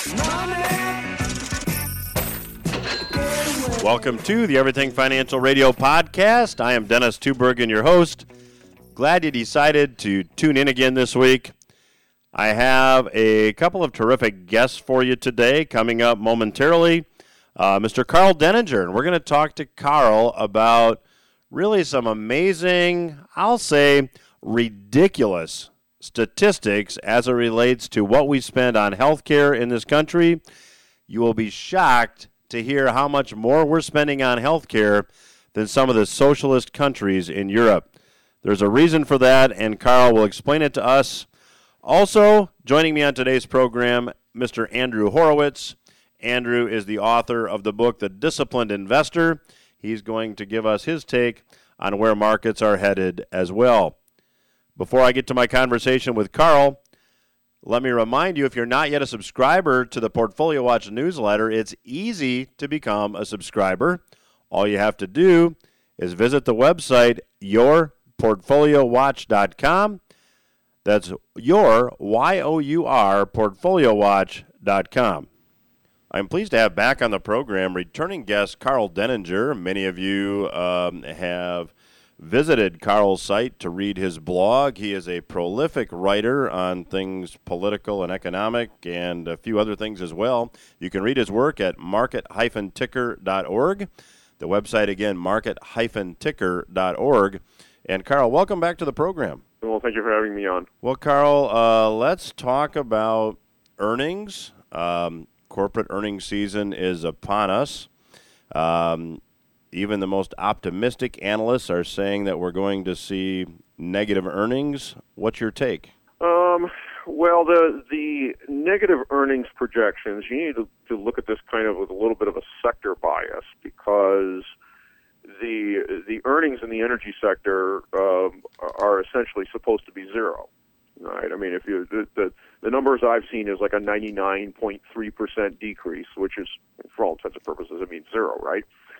Welcome to the Everything Financial Radio Podcast. I am Dennis Tubergen, your host. Glad you decided to tune in again this week. I have a couple of terrific guests for you today coming up momentarily. Mr. Karl Denninger, and we're going to talk to Karl about really some amazing, I'll say, ridiculous statistics as it relates to what we spend on healthcare in this country. You will be shocked to hear how much more we're spending on healthcare than some of the socialist countries in Europe. There's a reason for that, and Karl will explain it to us. Also, joining me on today's program, Mr. Andrew Horowitz. Andrew is the author of the book, The Disciplined Investor. He's going to give us his take on where markets are headed as well. Before I get to my conversation with Karl, let me remind you, if you're not yet a subscriber to the Portfolio Watch newsletter, it's easy to become a subscriber. All you have to do is visit the website, yourportfoliowatch.com. That's Y-O-U-R, portfoliowatch.com. I'm pleased to have back on the program returning guest Karl Denninger. Many of you have visited Karl's site to read his blog. He is a prolific writer on things political and economic and a few other things as well. You can read his work at market-ticker.org. The website, again, market-ticker.org. And Karl, welcome back to the program. Well, thank you for having me on. Well, Karl, let's talk about earnings. Corporate earnings season is upon us. Even the most optimistic analysts are saying that we're going to see negative earnings. What's your take? Well, the negative earnings projections, you need to look at this kind of with a little bit of a sector bias, because the earnings in the energy sector are essentially supposed to be zero. Right? I mean, if you the numbers I've seen is like a 99.3% decrease, which is, for all intents and purposes, it means zero, right?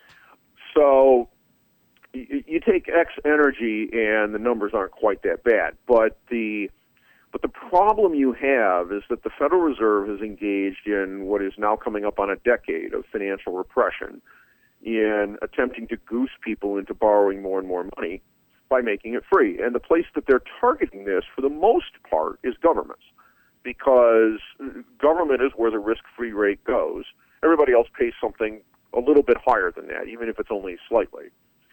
So you take X energy, and the numbers aren't quite that bad. But the problem you have is that the Federal Reserve is engaged in what is now coming up on a decade of financial repression, in attempting to goose people into borrowing more and more money by making it free. And the place that they're targeting this, for the most part, is governments, because government is where the risk-free rate goes. Everybody else pays something a little bit higher than that, even if it's only slightly.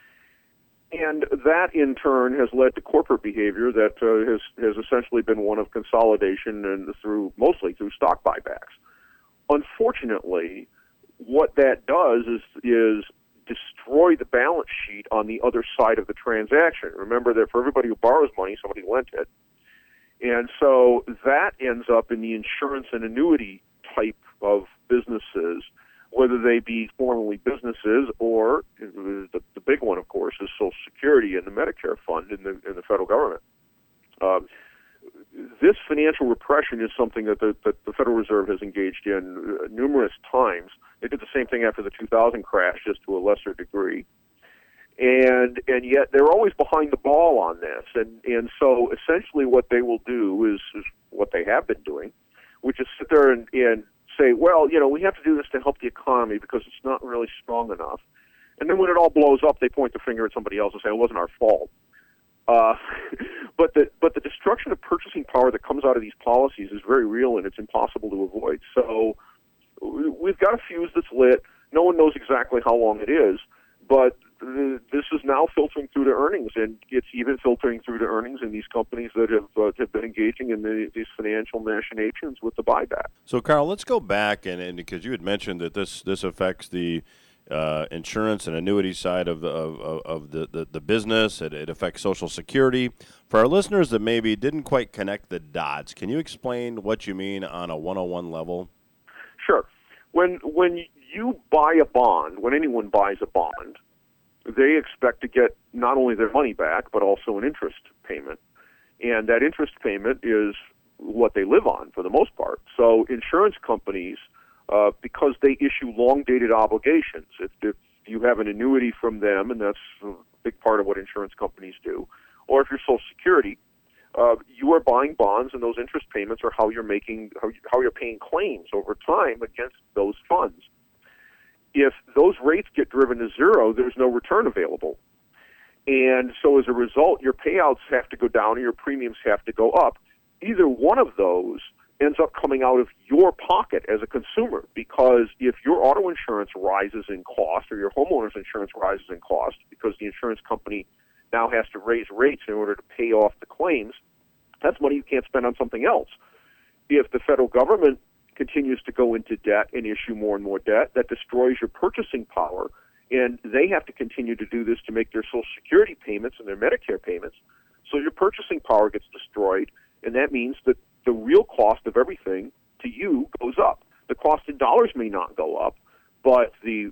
And that, in turn, has led to corporate behavior that has essentially been one of consolidation, and mostly through stock buybacks. Unfortunately, what that does is destroy the balance sheet on the other side of the transaction. Remember that for everybody who borrows money, somebody lent it. And so that ends up in the insurance and annuity type of businesses, whether they be formally businesses or the big one, of course, is Social Security and the Medicare fund in the federal government. This financial repression is something that the Federal Reserve has engaged in numerous times. They did the same thing after the 2000 crash, just to a lesser degree. And yet they're always behind the ball on this. And so essentially what they will do is what they have been doing, which is sit there and say, well, we have to do this to help the economy because it's not really strong enough. And then when it all blows up, they point the finger at somebody else and say, it wasn't our fault. But the destruction of purchasing power that comes out of these policies is very real, and it's impossible to avoid. So we've got a fuse that's lit. No one knows exactly how long it is, but this is now filtering through to earnings, and it's even filtering through to earnings in these companies that have been engaging in these financial machinations with the buyback. So, Karl, let's go back, and because you had mentioned that this affects the insurance and annuity side of the business. It affects Social Security. For our listeners that maybe didn't quite connect the dots, can you explain what you mean on a 101 level? Sure. When you buy a bond, when anyone buys a bond, they expect to get not only their money back, but also an interest payment. And that interest payment is what they live on for the most part. So insurance companies, because they issue long-dated obligations, if you have an annuity from them, and that's a big part of what insurance companies do, or if you're Social Security, you are buying bonds, and those interest payments are how you're paying claims over time against those funds. If those rates get driven to zero, there's no return available. And so as a result, your payouts have to go down and your premiums have to go up. Either one of those ends up coming out of your pocket as a consumer, because if your auto insurance rises in cost or your homeowner's insurance rises in cost because the insurance company now has to raise rates in order to pay off the claims, that's money you can't spend on something else. If the federal government continues to go into debt and issue more and more debt, that destroys your purchasing power, and they have to continue to do this to make their Social Security payments and their Medicare payments. So your purchasing power gets destroyed, and that means that the real cost of everything to you goes up. The cost in dollars may not go up, but the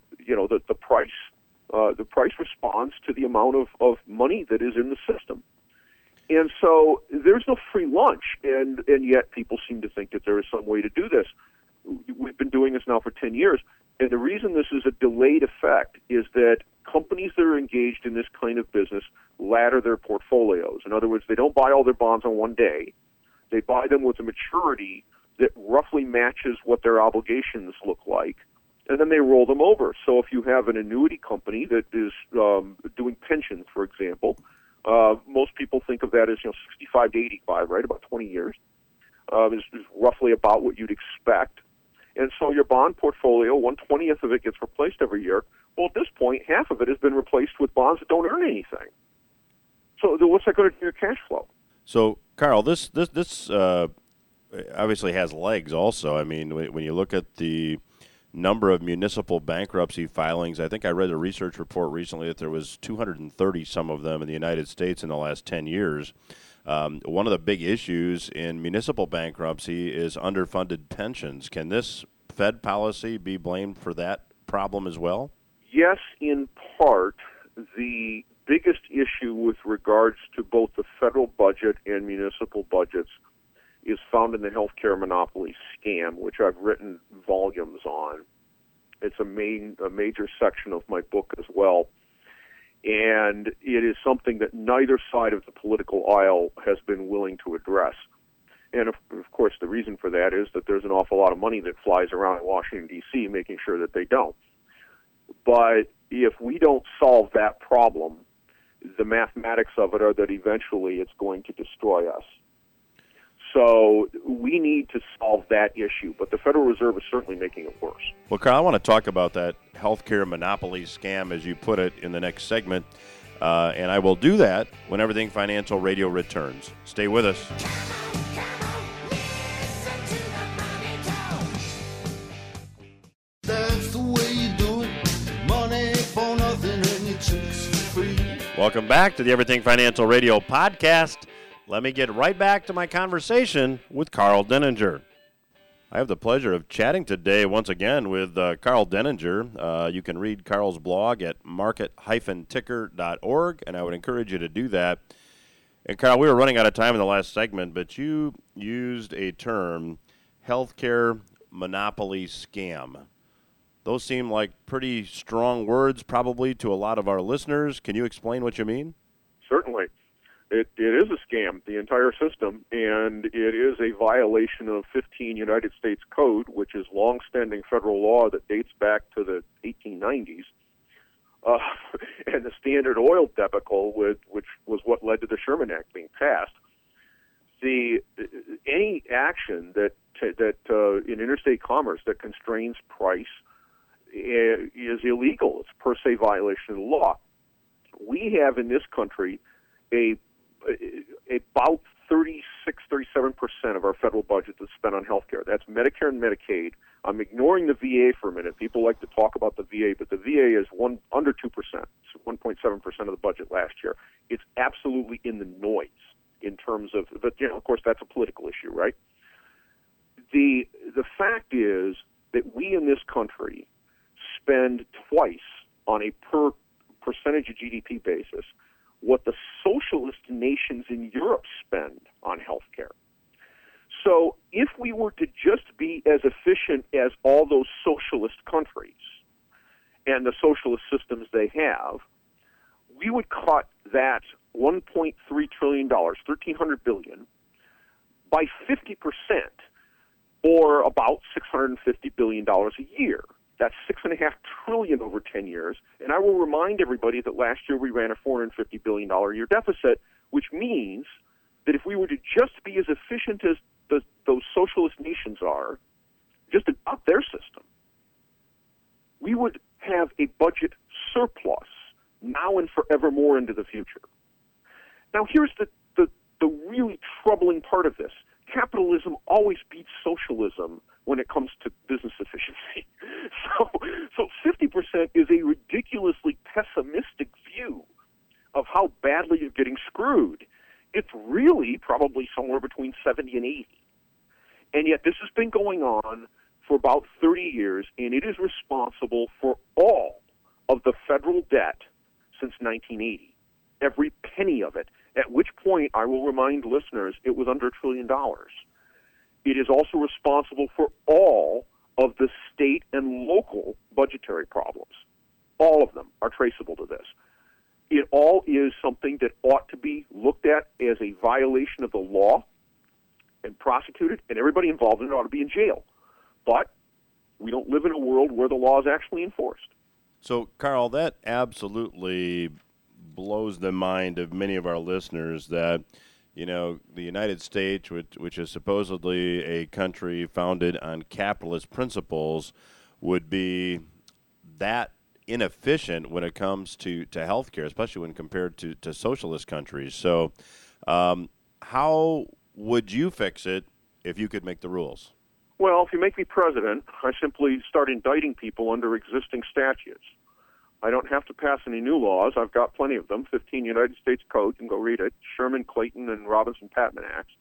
price responds to the amount of money that is in the system. And so there's no free lunch, and yet people seem to think that there is some way to do this. We've been doing this now for 10 years, and the reason this is a delayed effect is that companies that are engaged in this kind of business ladder their portfolios. In other words, they don't buy all their bonds on one day. They buy them with a maturity that roughly matches what their obligations look like, and then they roll them over. So if you have an annuity company that is doing pensions, for example, most people think of that as 65 to 85, right? About 20 years is roughly about what you'd expect. And so your bond portfolio, 1/20th of it gets replaced every year. Well, at this point, half of it has been replaced with bonds that don't earn anything. So what's that going to do to your cash flow? So, Carl, this obviously has legs also. I mean, when you look at the number of municipal bankruptcy filings, I think I read a research report recently that there was 230 some of them in the United States in the last 10 years. One of the big issues in municipal bankruptcy is underfunded pensions. Can this Fed policy be blamed for that problem as well? Yes, in part. The biggest issue with regards to both the federal budget and municipal budgets is found in the healthcare monopoly scam, which I've written volumes on. It's a major section of my book as well. And it is something that neither side of the political aisle has been willing to address. And of course, the reason for that is that there's an awful lot of money that flies around in Washington, D.C., making sure that they don't. But if we don't solve that problem, the mathematics of it are that eventually it's going to destroy us. So we need to solve that issue, but the Federal Reserve is certainly making it worse. Well, Carl, I want to talk about that healthcare monopoly scam, as you put it, in the next segment, and I will do that when Everything Financial Radio returns. Stay with us. That's the way you do it. Money for nothing and your chicks for free. Welcome back to the Everything Financial Radio podcast. Let me get right back to my conversation with Karl Denninger. I have the pleasure of chatting today once again with Karl Denninger. You can read Karl's blog at market-ticker.org, and I would encourage you to do that. And Karl, we were running out of time in the last segment, but you used a term, healthcare monopoly scam. Those seem like pretty strong words probably to a lot of our listeners. Can you explain what you mean? Certainly. It is a scam, the entire system, and it is a violation of 15 United States Code, which is long-standing federal law that dates back to the 1890s, and the Standard Oil debacle, which was what led to the Sherman Act being passed. Any action that in interstate commerce that constrains price is illegal. It's per se violation of the law. We have in this country about 36-37% of our federal budget that's spent on health care. That's Medicare and Medicaid. I'm ignoring the VA for a minute. People like to talk about the VA, but the VA is under 2%, 1.7% of the budget last year. It's absolutely in the noise in terms of, but of course that's a political issue, right? The fact is that we in this country spend twice on a per percentage of GDP basis what the socialist nations in Europe spend on health care. So if we were to just be as efficient as all those socialist countries and the socialist systems they have, we would cut that $1.3 trillion, $1,300 billion, by 50%, or about $650 billion a year. That's $6.5 trillion over 10 years. And I will remind everybody that last year we ran a $450 billion a year deficit, which means that if we were to just be as efficient as those socialist nations are, just adopt their system, we would have a budget surplus now and forevermore into the future. Now, here's the really troubling part of this. Capitalism always beats socialism when it comes to business efficiency. So 50% is a ridiculously pessimistic view of how badly you're getting screwed. It's really probably somewhere between 70 and 80. And yet this has been going on for about 30 years, and it is responsible for all of the federal debt since 1980. Every penny of it, at which point, I will remind listeners, it was under $1 trillion. It is also responsible for all of the state and local budgetary problems. All of them are traceable to this. It all is something that ought to be looked at as a violation of the law and prosecuted, and everybody involved in it ought to be in jail. But we don't live in a world where the law is actually enforced. So, Carl, that absolutely blows the mind of many of our listeners that, you know, the United States, which is supposedly a country founded on capitalist principles, would be that inefficient when it comes to healthcare, especially when compared to socialist countries. So how would you fix it if you could make the rules? Well, if you make me president, I simply start indicting people under existing statutes. I don't have to pass any new laws. I've got plenty of them. 15 United States Code. You can go read it. Sherman, Clayton, and Robinson-Patman Acts.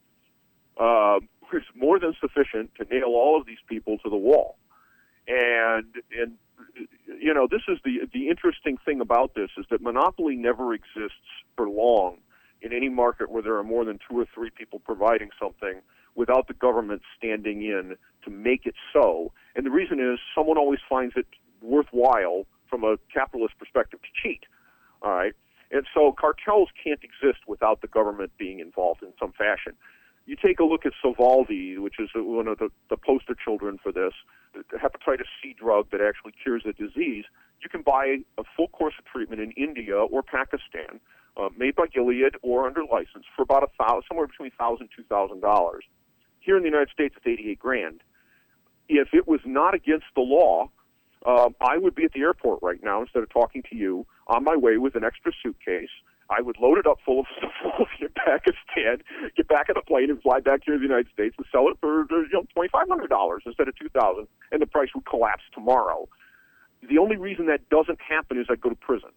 It's more than sufficient to nail all of these people to the wall. And you know, this is the interesting thing about this is that monopoly never exists for long in any market where there are more than two or three people providing something without the government standing in to make it so. And the reason is someone always finds it worthwhile from a capitalist perspective to cheat. All right? And so cartels can't exist without the government being involved in some fashion. You take a look at Sovaldi, which is one of the poster children for this, the hepatitis C drug that actually cures the disease. You can buy a full course of treatment in India or Pakistan, made by Gilead or under license, for about somewhere between $1,000 and $2,000. Here in the United States, it's $88,000. If it was not against the law, I would be at the airport right now instead of talking to you on my way with an extra suitcase. I would load it up full of stuff in Pakistan, get back on a plane and fly back here to the United States and sell it for $2,500 instead of $2,000, and the price would collapse tomorrow. The only reason that doesn't happen is I go to prison.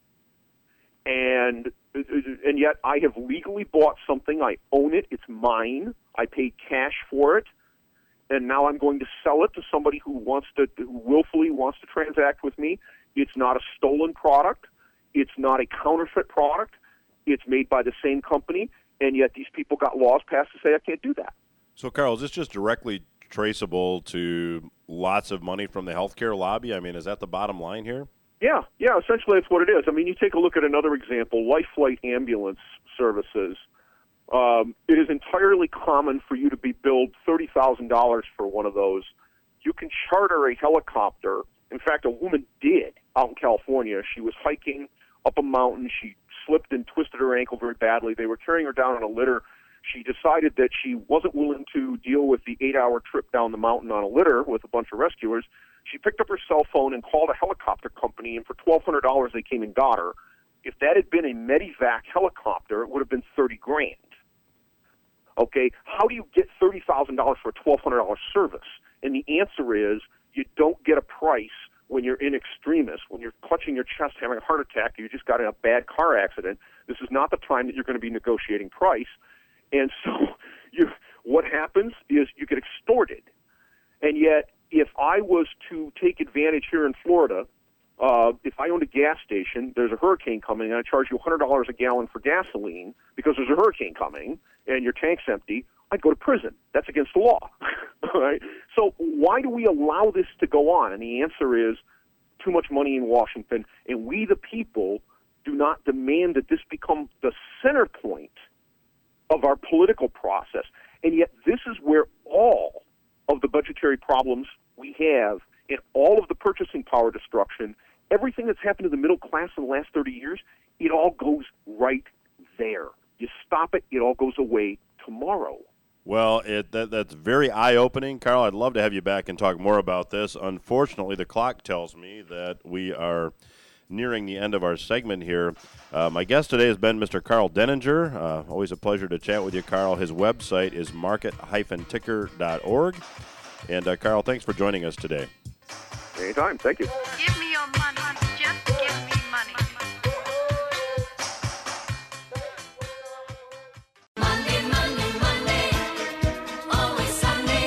And yet I have legally bought something. I own it. It's mine. I paid cash for it. And now I'm going to sell it to somebody who willfully wants to transact with me. It's not a stolen product. It's not a counterfeit product. It's made by the same company, and yet these people got laws passed to say I can't do that. So, Carl, is this just directly traceable to lots of money from the healthcare lobby? I mean, is that the bottom line here? Yeah, essentially that's what it is. I mean, you take a look at another example, Life Flight ambulance services. It is entirely common for you to be billed $30,000 for one of those. You can charter a helicopter. In fact, a woman did out in California. She was hiking up a mountain. She slipped and twisted her ankle very badly. They were carrying her down on a litter. She decided that she wasn't willing to deal with the 8-hour trip down the mountain on a litter with a bunch of rescuers. She picked up her cell phone and called a helicopter company, and for $1,200 they came and got her. If that had been a Medivac helicopter, it would have been $30,000. Okay, how do you get $30,000 for a $1,200 service? And the answer is you don't get a price when you're in extremis, when you're clutching your chest, having a heart attack, you just got in a bad car accident. This is not the time that you're going to be negotiating price. And so what happens is you get extorted. And yet, if I was to take advantage here in Florida, if I owned a gas station, there's a hurricane coming, and I charge you $100 a gallon for gasoline because there's a hurricane coming, and your tank's empty, I'd go to prison. That's against the law. All right? So why do we allow this to go on? And the answer is too much money in Washington, and we the people do not demand that this become the center point of our political process. And yet this is where all of the budgetary problems we have and all of the purchasing power destruction, everything that's happened to the middle class in the last 30 years, it all goes right there. You stop it, it all goes away tomorrow. Well, that's very eye-opening. Carl, I'd love to have you back and talk more about this. Unfortunately, the clock tells me that we are nearing the end of our segment here. My guest today has been Mr. Carl Denninger. Always a pleasure to chat with you, Carl. His website is market-ticker.org. And, Carl, thanks for joining us today. Anytime. Thank you. Give me your money. Just give me money. Monday, Monday, Monday, always Sunday,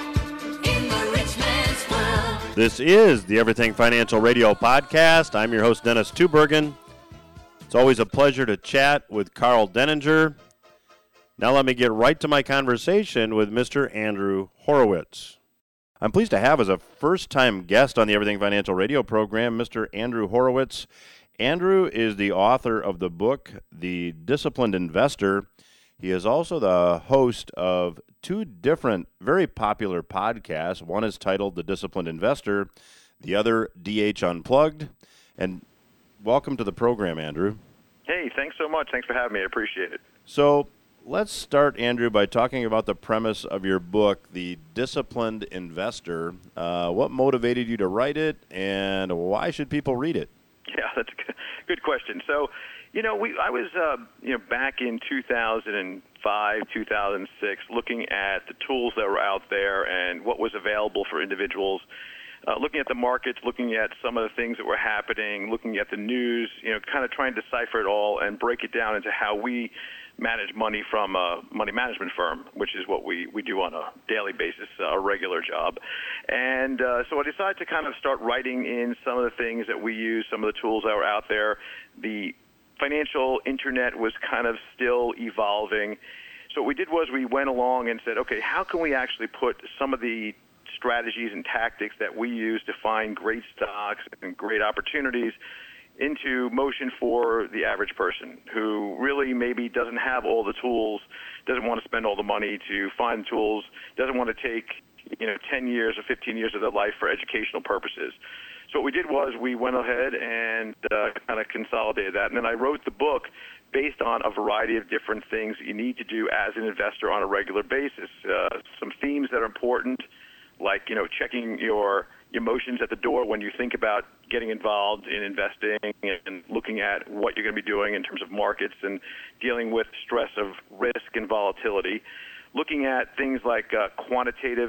in the rich man's world. This is the Everything Financial Radio Podcast. I'm your host, Dennis Tubergen. It's always a pleasure to chat with Carl Denninger. Now let me get right to my conversation with Mr. Andrew Horowitz. I'm pleased to have as a first-time guest on the Everything Financial Radio program, Mr. Andrew Horowitz. Andrew is the author of the book, The Disciplined Investor. He is also the host of two different very popular podcasts. One is titled The Disciplined Investor, the other DH Unplugged. And welcome to the program, Andrew. Hey, thanks so much. Thanks for having me. I appreciate it. So let's start, Andrew, by talking about the premise of your book, The Disciplined Investor. What motivated you to write it, and why should people read it? Yeah, that's a good question. So, I was, back in 2005, 2006, looking at the tools that were out there and what was available for individuals, looking at the markets, looking at some of the things that were happening, looking at the news, kind of trying to decipher it all and break it down into how we manage money from a money management firm, which is what we do on a daily basis, a regular job. And so I decided to kind of start writing in some of the things that we use, some of the tools that were out there. The financial internet was kind of still evolving. So what we did was we went along and said, okay, how can we actually put some of the strategies and tactics that we use to find great stocks and great opportunities into motion for the average person who really maybe doesn't have all the tools, doesn't want to spend all the money to find tools, doesn't want to take 10 years or 15 years of their life for educational purposes. So what we did was we went ahead and kind of consolidated that. And then I wrote the book based on a variety of different things that you need to do as an investor on a regular basis. Some themes that are important, like, checking your emotions at the door when you think about getting involved in investing and looking at what you're going to be doing in terms of markets and dealing with stress of risk and volatility. Looking at things like quantitative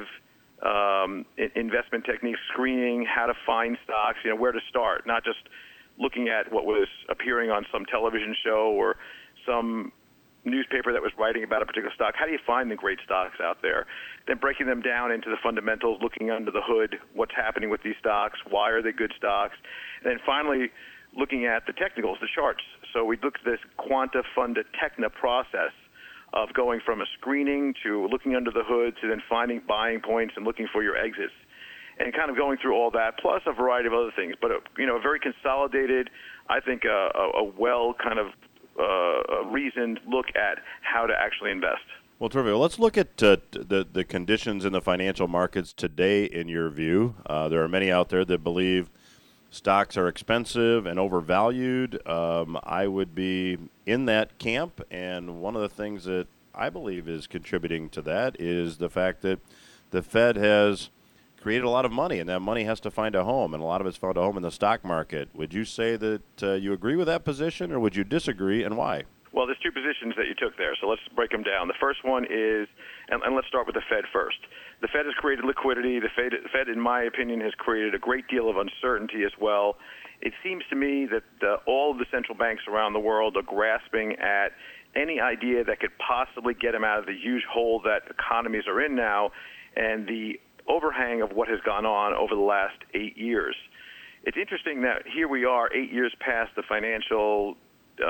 investment techniques, screening, how to find stocks, where to start, not just looking at what was appearing on some television show or some newspaper that was writing about a particular stock. How do you find the great stocks out there? Then breaking them down into the fundamentals, looking under the hood, what's happening with these stocks, why are they good stocks? And then finally, looking at the technicals, the charts. So we looked at this quanta funda techna process of going from a screening to looking under the hood to then finding buying points and looking for your exits, and kind of going through all that, plus a variety of other things. But, a very consolidated, I think, a well kind of reasoned look at how to actually invest. Well, terrific. Let's look at the conditions in the financial markets today, in your view. There are many out there that believe stocks are expensive and overvalued. I would be in that camp, and one of the things that I believe is contributing to that is the fact that the Fed has created a lot of money, and that money has to find a home, and a lot of it's found a home in the stock market. Would you say that you agree with that position, or would you disagree, and why? Well, there's two positions that you took there, so let's break them down. The first one is, and let's start with the Fed first. The Fed has created liquidity. The Fed, in my opinion, has created a great deal of uncertainty as well. It seems to me that all of the central banks around the world are grasping at any idea that could possibly get them out of the huge hole that economies are in now and the overhang of what has gone on over the last 8 years. It's interesting that here we are 8 years past the financial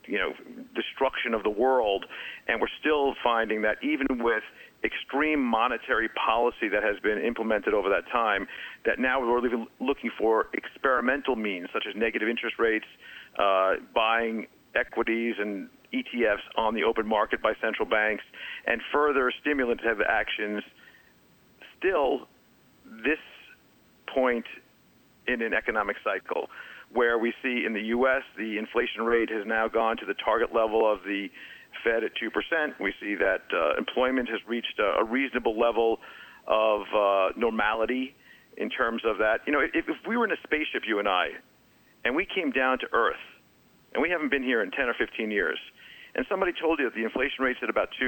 destruction of the world, and we're still finding that even with extreme monetary policy that has been implemented over that time, that now we're looking for experimental means such as negative interest rates, buying equities and ETFs on the open market by central banks, and further stimulative actions. Still, this point in an economic cycle where we see in the U.S. the inflation rate has now gone to the target level of the Fed at 2%. We see that employment has reached a reasonable level of normality in terms of that. If we were in a spaceship, you and I, and we came down to Earth, and we haven't been here in 10 or 15 years, and somebody told you that the inflation rate's at about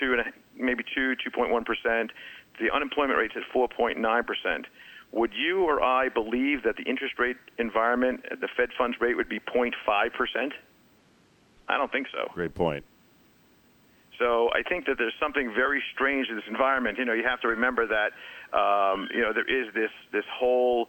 2.1%, the unemployment rate's at 4.9%, would you or I believe that the interest rate environment, the Fed funds rate, would be 0.5%? I don't think so. Great point. So I think that there's something very strange in this environment. You have to remember that there is this whole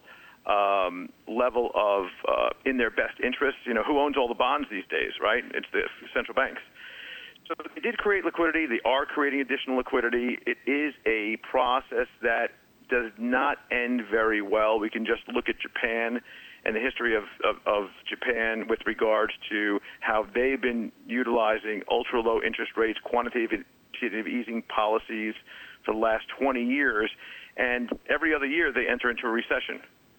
level of in their best interests. Who owns all the bonds these days, right? It's the central banks. So they did create liquidity. They are creating additional liquidity. It is a process that does not end very well. We can just look at Japan and the history of Japan with regards to how they've been utilizing ultra-low interest rates, quantitative easing policies for the last 20 years, and every other year they enter into a recession.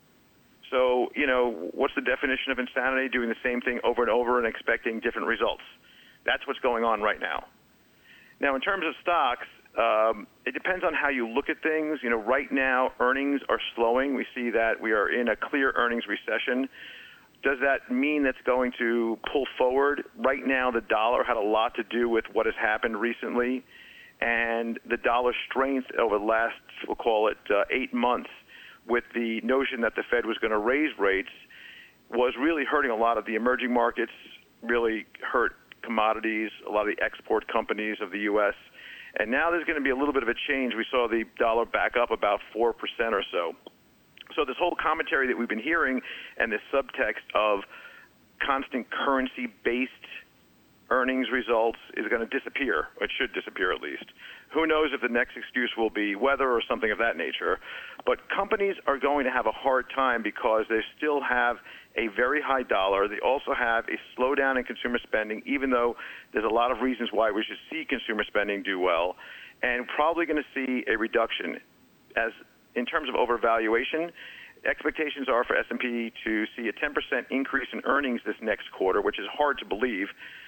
So, what's the definition of insanity? Doing the same thing over and over and expecting different results. That's what's going on right now. Now, in terms of stocks, it depends on how you look at things. Right now, earnings are slowing. We see that we are in a clear earnings recession. Does that mean that's going to pull forward? Right now, the dollar had a lot to do with what has happened recently, and the dollar strength over the last, we'll call it 8 months, with the notion that the Fed was going to raise rates, was really hurting a lot of the emerging markets, really hurt commodities, a lot of the export companies of the U.S., and now there's going to be a little bit of a change. We saw the dollar back up about 4% or so. So this whole commentary that we've been hearing and this subtext of constant currency-based earnings results is going to disappear. It should disappear at least. Who knows if the next excuse will be weather or something of that nature. But companies are going to have a hard time because they still have a very high dollar. They also have a slowdown in consumer spending, even though there's a lot of reasons why we should see consumer spending do well, and probably going to see a reduction. As in terms of overvaluation, expectations are for S&P to see a 10% increase in earnings this next quarter, which is hard to believe.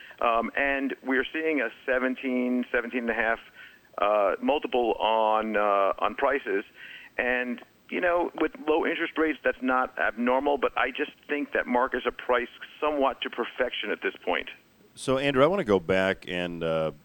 And we are seeing a 17.5 multiple on prices. And, with low interest rates, that's not abnormal, but I just think that markets are priced somewhat to perfection at this point. So, Andrew, I want to go back and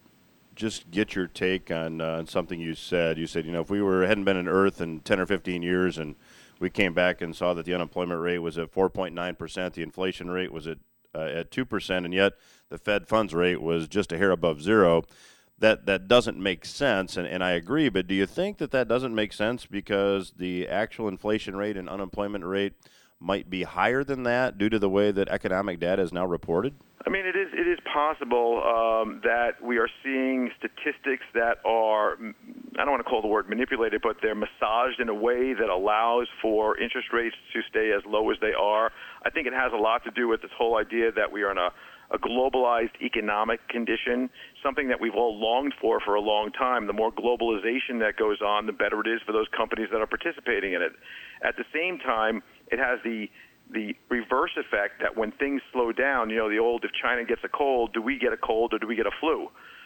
just get your take on something you said. You said, if we hadn't been on Earth in 10 or 15 years and we came back and saw that the unemployment rate was at 4.9%, the inflation rate was at 2%, and yet the Fed funds rate was just a hair above zero, that doesn't make sense, and I agree, but do you think that doesn't make sense because the actual inflation rate and unemployment rate might be higher than that due to the way that economic data is now reported? I mean, it is possible that we are seeing statistics that are, I don't want to call the word manipulated, but they're massaged in a way that allows for interest rates to stay as low as they are. I think it has a lot to do with this whole idea that we are in a globalized economic condition, something that we've all longed for a long time. The more globalization that goes on, the better it is for those companies that are participating in it. At the same time, it has the reverse effect that when things slow down, the old, if China gets a cold, do we get a cold or do we get a flu?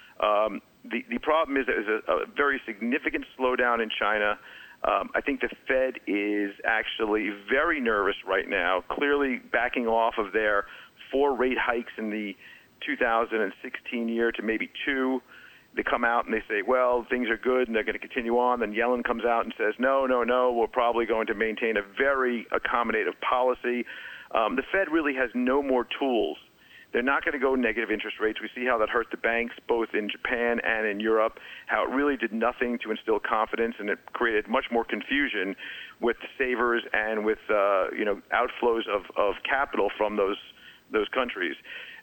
The problem is there's a very significant slowdown in China. I think the Fed is actually very nervous right now, clearly backing off of their 4 rate hikes in the 2016 year to maybe 2. They come out and they say, well, things are good and they're going to continue on. Then Yellen comes out and says, no, we're probably going to maintain a very accommodative policy. The Fed really has no more tools. They're not going to go negative interest rates. We see how that hurt the banks both in Japan and in Europe, how it really did nothing to instill confidence, and it created much more confusion with savers and with outflows of capital from those countries.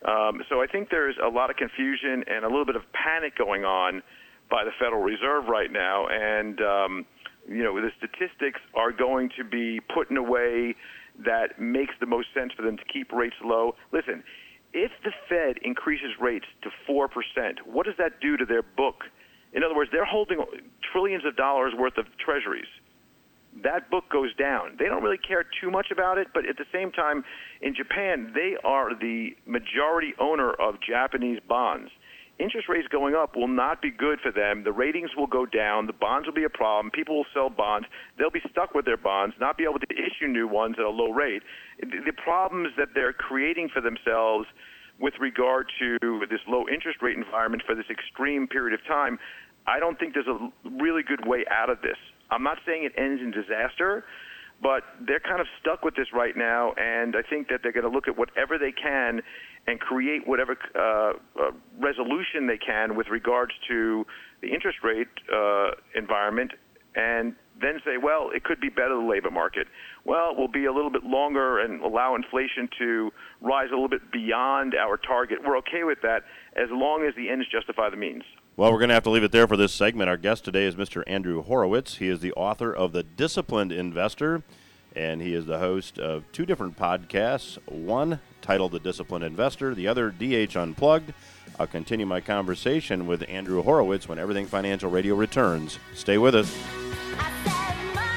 So I think there's a lot of confusion and a little bit of panic going on by the Federal Reserve right now, and the statistics are going to be put in a way that makes the most sense for them to keep rates low. Listen, if the Fed increases rates to 4%, what does that do to their book? In other words, they're holding trillions of dollars worth of treasuries. That book goes down. They don't really care too much about it, but at the same time, in Japan, they are the majority owner of Japanese bonds. Interest rates going up will not be good for them. The ratings will go down. The bonds will be a problem. People will sell bonds. They'll be stuck with their bonds, not be able to issue new ones at a low rate. The problems that they're creating for themselves with regard to this low interest rate environment for this extreme period of time, I don't think there's a really good way out of this. I'm not saying it ends in disaster, but they're kind of stuck with this right now, and I think that they're going to look at whatever they can and create whatever resolution they can with regards to the interest rate environment, and then say, well, it could be better, the labor market. Well, we'll be a little bit longer and allow inflation to rise a little bit beyond our target. We're okay with that as long as the ends justify the means. Well, we're going to have to leave it there for this segment. Our guest today is Mr. Andrew Horowitz. He is the author of The Disciplined Investor, and he is the host of two different podcasts, one titled The Disciplined Investor, the other DH Unplugged. I'll continue my conversation with Andrew Horowitz when Everything Financial Radio returns. Stay with us. I said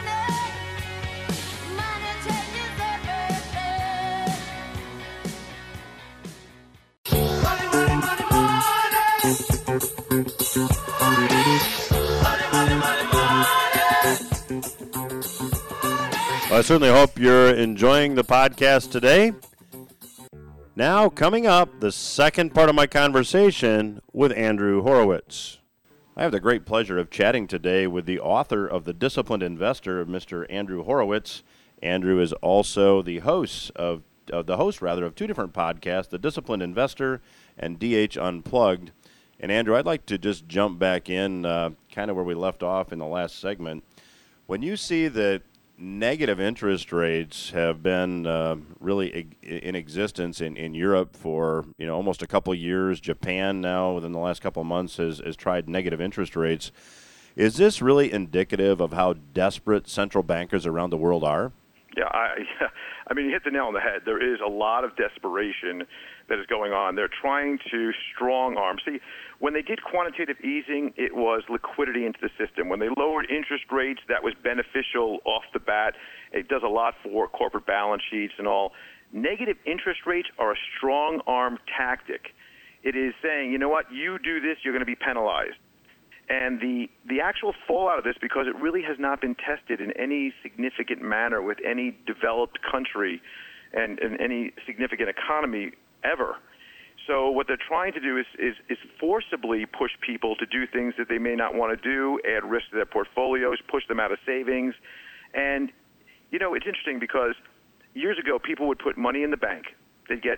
money changes everything. Money, money, money, Well, I certainly hope you're enjoying the podcast today. Now, coming up, the second part of my conversation with Andrew Horowitz. I have the great pleasure of chatting today with the author of The Disciplined Investor, Mr. Andrew Horowitz. Andrew is also the host of two different podcasts, The Disciplined Investor and DH Unplugged. And Andrew, I'd like to just jump back in kind of where we left off in the last segment. When you see that negative interest rates have been really in existence in Europe for almost a couple years. Japan now, within the last couple of months, has tried negative interest rates. Is this really indicative of how desperate central bankers around the world are? Yeah, I mean, you hit the nail on the head. There is a lot of desperation that is going on. They're trying to strong arm. See, when they did quantitative easing, it was liquidity into the system. When they lowered interest rates, that was beneficial off the bat. It does a lot for corporate balance sheets and all. Negative interest rates are a strong arm tactic. It is saying, you know what, you do this, you're going to be penalized. And the actual fallout of this, because it really has not been tested in any significant manner with any developed country and any significant economy ever. So what they're trying to do is forcibly push people to do things that they may not want to do, add risk to their portfolios, push them out of savings. And, it's interesting because years ago people would put money in the bank. They'd get,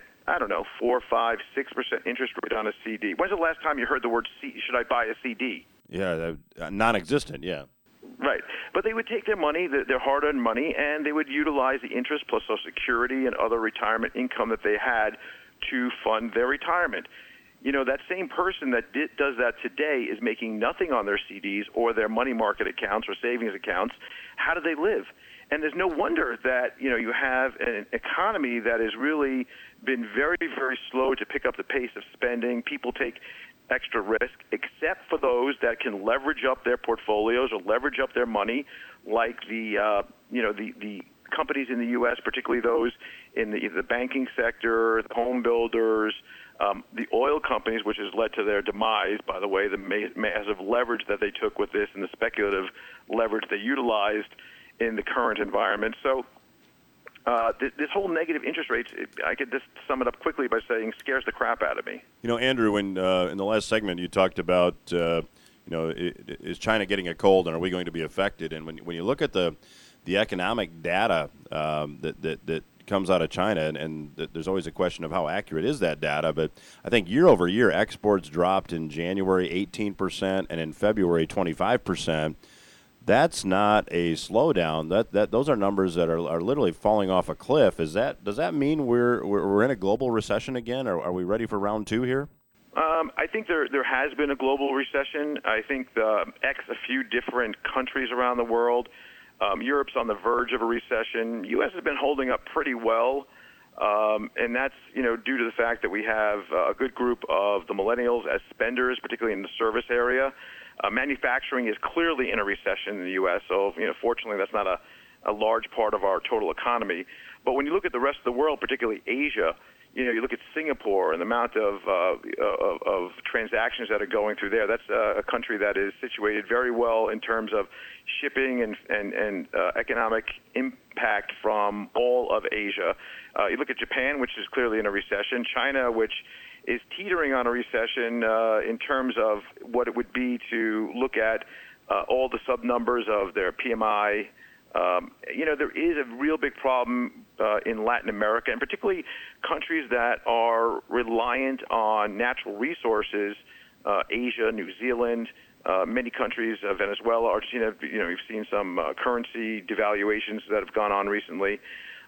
4, 5, 6% interest rate on a CD. When's the last time you heard the word should I buy a CD? Yeah, non-existent, yeah. Right. But they would take their money, their hard-earned money, and they would utilize the interest plus Social Security and other retirement income that they had to fund their retirement. That same person that does that today is making nothing on their CDs or their money market accounts or savings accounts. How do they live? And there's no wonder that, you have an economy that has really been very, very slow to pick up the pace of spending. People take extra risk, except for those that can leverage up their portfolios or leverage up their money, like the companies in the U.S., particularly those in the banking sector, the home builders, the oil companies, which has led to their demise, by the way, the massive leverage that they took with this and the speculative leverage they utilized in the current environment. So this whole negative interest rates, I could just sum it up quickly by saying scares the crap out of me. Andrew, when in the last segment you talked about, is China getting a cold and are we going to be affected? And when you look at the economic data that comes out of China, and there's always a question of how accurate is that data, but I think year over year exports dropped in January 18% and in February 25%. That's not a slowdown. Those are numbers that are literally falling off a cliff. Does that mean we're in a global recession again? Are we ready for round 2 here? I think there has been a global recession. I think a few different countries around the world. Europe's on the verge of a recession. U.S. has been holding up pretty well, and that's due to the fact that we have a good group of the millennials as spenders, particularly in the service area. Manufacturing is clearly in a recession in the U.S., so fortunately that's not a large part of our total economy. But when you look at the rest of the world, particularly Asia, you look at Singapore and the amount of transactions that are going through there. That's a country that is situated very well in terms of shipping and economic impact from all of Asia. You look at Japan, which is clearly in a recession. China, which is teetering on a recession in terms of what it would be to look at all the sub-numbers of their PMI. There is a real big problem in Latin America, and particularly countries that are reliant on natural resources, Asia, New Zealand, many countries, Venezuela, Argentina. We've seen some currency devaluations that have gone on recently.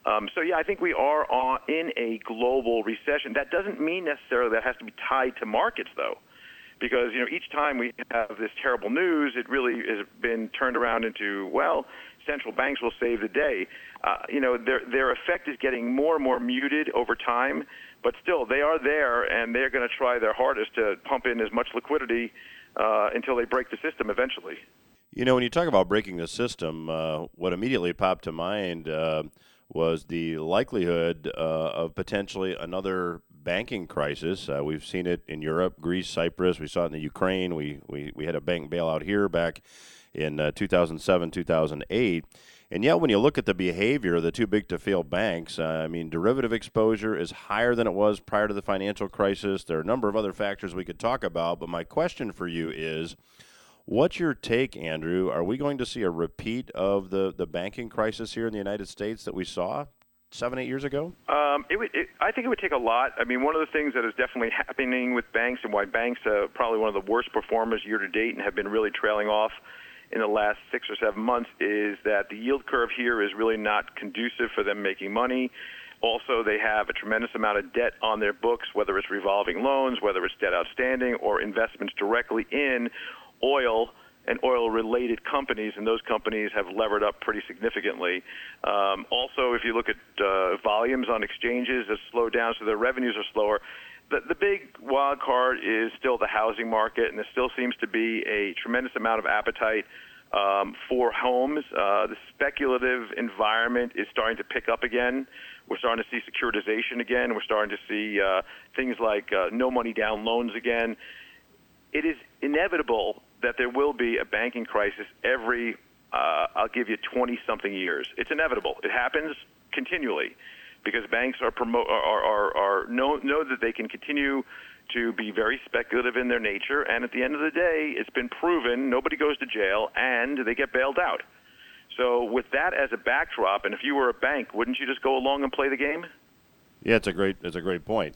I think we are in a global recession. That doesn't mean necessarily that has to be tied to markets, though, because each time we have this terrible news, it really has been turned around into, well, central banks will save the day. Their effect is getting more and more muted over time, but still they are there, and they're going to try their hardest to pump in as much liquidity until they break the system eventually. When you talk about breaking the system, what immediately popped to mind was the likelihood of potentially another banking crisis. We've seen it in Europe, Greece, Cyprus. We saw it in the Ukraine. We had a bank bailout here back in 2007, 2008. And yet when you look at the behavior of the too big to fail banks, derivative exposure is higher than it was prior to the financial crisis. There are a number of other factors we could talk about, but my question for you is, what's your take, Andrew? Are we going to see a repeat of the banking crisis here in the United States that we saw 7-8 years ago? I think it would take a lot. One of the things that is definitely happening with banks, and why banks are probably one of the worst performers year to date and have been really trailing off in the last 6 or 7 months, is that the yield curve here is really not conducive for them making money. Also, they have a tremendous amount of debt on their books, whether it's revolving loans, whether it's debt outstanding, or investments directly in oil and oil-related companies, and those companies have levered up pretty significantly. Also, if you look at volumes on exchanges, have slowed down, so their revenues are slower. The big wild card is still the housing market, and there still seems to be a tremendous amount of appetite for homes. The speculative environment is starting to pick up again. We're starting to see securitization again. We're starting to see things like no money down loans again. It is inevitable that there will be a banking crisis every, I'll give you 20-something years. It's inevitable. It happens continually because banks know that they can continue to be very speculative in their nature, and at the end of the day, it's been proven nobody goes to jail and they get bailed out. So with that as a backdrop, and if you were a bank, wouldn't you just go along and play the game? Yeah, it's a great point.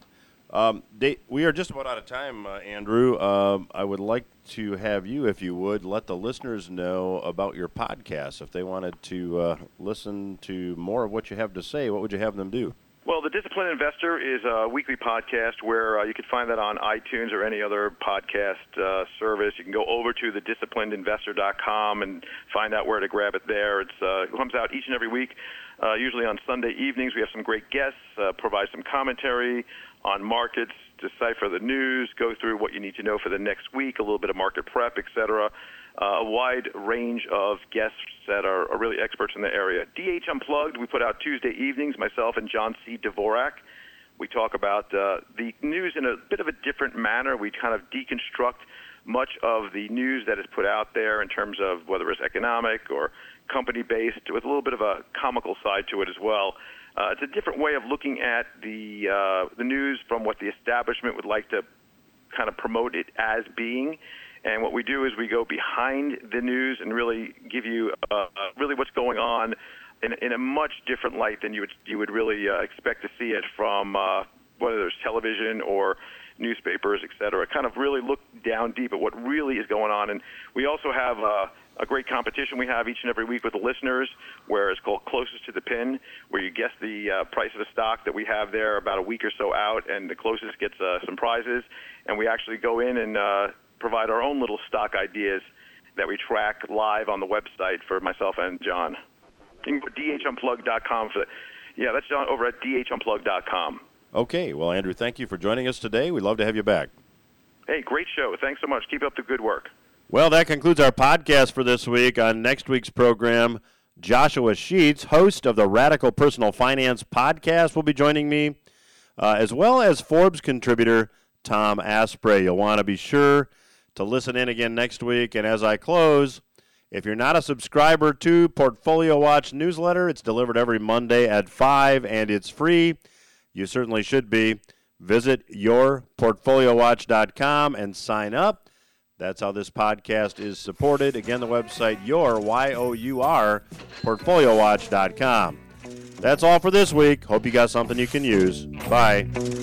We are just about out of time, Andrew. I would like to have you, if you would, let the listeners know about your podcast. If they wanted to listen to more of what you have to say, what would you have them do? Well, The Disciplined Investor is a weekly podcast where you can find that on iTunes or any other podcast service. You can go over to thedisciplinedinvestor.com and find out where to grab it there. It comes out each and every week, usually on Sunday evenings. We have some great guests, provide some commentary on markets, decipher the news, go through what you need to know for the next week, a little bit of market prep, et cetera. A wide range of guests that are really experts in the area. DH Unplugged, we put out Tuesday evenings, myself and John C. Dvorak. We talk about the news in a bit of a different manner. We kind of deconstruct much of the news that is put out there in terms of whether it's economic or company-based, with a little bit of a comical side to it as well. It's a different way of looking at the news from what the establishment would like to kind of promote it as being. And what we do is we go behind the news and really give you really what's going on in a much different light than you would really expect to see it from whether there's television or newspapers, et cetera. Kind of really look down deep at what really is going on. And we also have a great competition we have each and every week with the listeners, where it's called Closest to the Pin, where you guess the price of a stock that we have there about a week or so out, and the closest gets some prizes. And we actually go in and provide our own little stock ideas that we track live on the website for myself and John. You can go to dhunplug.com for that. Yeah, that's John over at dhunplug.com. Okay. Well, Andrew, thank you for joining us today. We'd love to have you back. Hey, great show. Thanks so much. Keep up the good work. Well, that concludes our podcast for this week. On next week's program, Joshua Sheets, host of the Radical Personal Finance podcast, will be joining me, as well as Forbes contributor Tom Asprey. You'll want to be sure to listen in again next week. And as I close, if you're not a subscriber to Portfolio Watch newsletter, it's delivered every Monday at 5, and it's free. You certainly should be. Visit yourportfoliowatch.com and sign up. That's how this podcast is supported. Again, the website, Y-O-U-R, portfoliowatch.com. That's all for this week. Hope you got something you can use. Bye.